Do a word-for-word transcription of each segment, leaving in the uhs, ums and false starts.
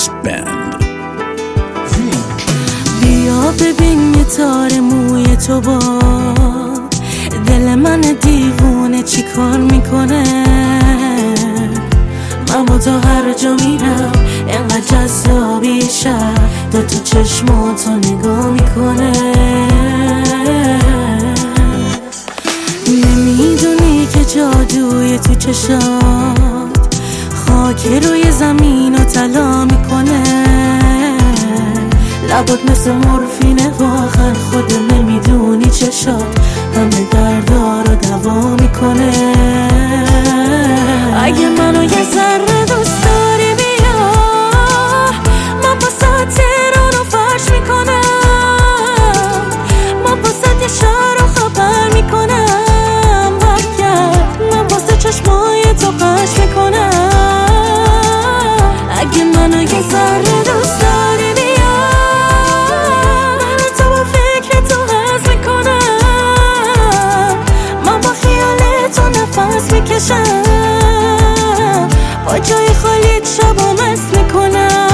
Remix Band. بیا ببین یه تار موی تو با دل من دیوونه چی کار میکنه. من با تو هر جا میرم اینقدر جذابی شب دو تو چشماتو نگاه میکنه. نمیدونی که جادوی تو چشات خاک روی زمین رو طلا میکنه. لبات مثل مورفینه واقعا خود نمیدونی چشات همه دردا رو دوا میکنه. اگه منو یه ذره دوست داری بیا من واسه تهرانو فرش میکنم. من واسه یه شهر رو خبر میکنم. برگرد من واسه چشمای تو قش میکنم. اگه منو یه ذره دوست داری بیا من تو با فکر تو هست میکنم. من با خیال تو نفس میکشم. با جای خالیت شبا مست میکنم.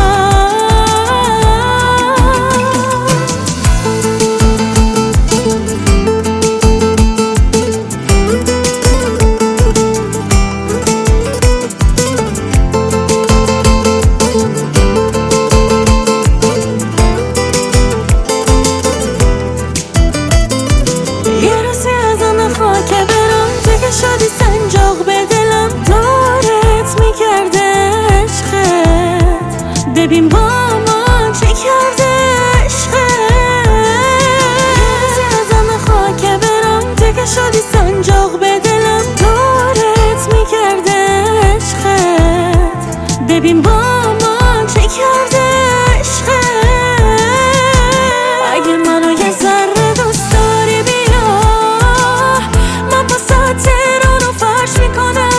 یه روزی ازم خاک برم دیگه شدی سنجاق به دلم دارت میکرده عشقت. ببین با من چه کرده عشقت. یه روزی ازم خاک برم دیگه شدی سنجاق به دلم دارت میکرده عشقت. ببین با من چه کرده عشقت. اگه منو یه ذره دوست داری بیا من واسه تهرانو فرش میکنم.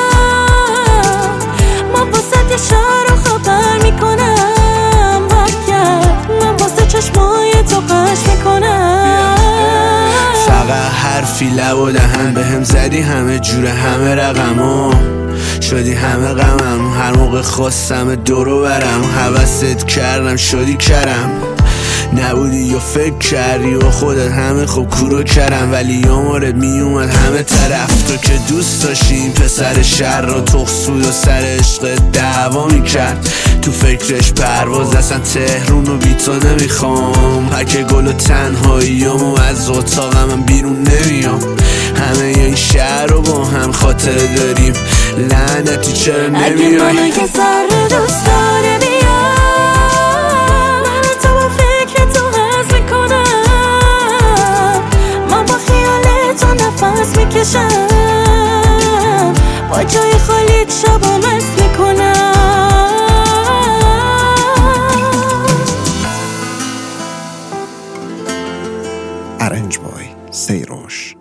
من واسه یه شهر رو خبر میکنم. برگرد من واسه چشمای تو قش میکنم. فقط حرفی لب و دهن به هم زدی همه جوره همه رقمو شدی همه غمم. هر موقع خواستم دورو برم حوست کردم شدی کرم. نبودی یا فکر کردی و خودت همه خوب کورو کردم. ولی یه مورد می اومد همه طرف تو که دوست داشتی این پسر شهر رو تخصود و سر عشق دعوا میکرد. تو فکرش پرواز اصلا تهرون رو بی تو نمیخوام. پک گل و تنهاییامو از اتاقم من بیرون نمیام. همه این شهر رو با هم خاطره داریم لعنتی چرا نمیای. اگه منو یه ذره دوست داره بیا من تو با فکر تو هست میکنم. من با خیال تو نفس میکشم. با جای خالیت شبا مست میکنم. Arrange Boy Seirosh.